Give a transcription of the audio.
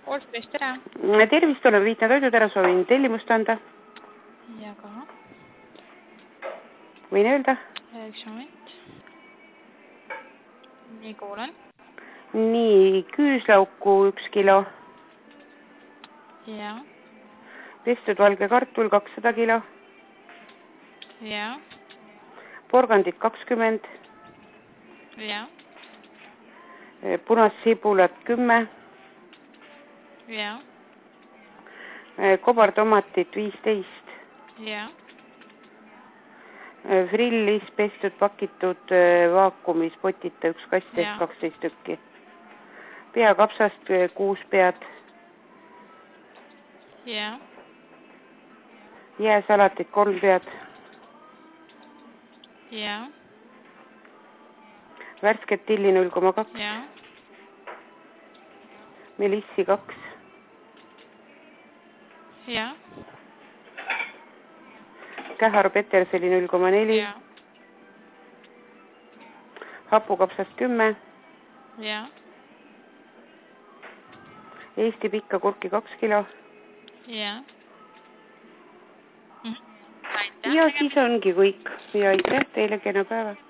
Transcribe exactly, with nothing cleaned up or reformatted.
Olsprist, tere. Tervist, olen Viitna Toidud ära, soovin tellimust anda. Ja ka. Võin öelda? Üks moment. Nii kuulen. Nii, küüslauku üks kilo. Ja. Pestud valge kartul kakssada kilo. Ja. Porgandid kakskümmend. Ja. Punast sibulat kümme. Ja. Kobartomatit viisteist. Ja. Frillis pestud pakitud vaakumis potita üks kastest Ja. kaksteist tükki. Peakapsast kuus pead. Ja. Jääsalatit kolm pead. Ja. Värsket tilli null koma kaks. Ja. Melissi kaks. Ja. Kähar Peterseli null koma neli. Ja. Hapukapsast kümme. Ja. Eesti pikka kurki kaks kilo. Ja. Ja siis ongi kõik. Ja aitäh teile, kena päeva.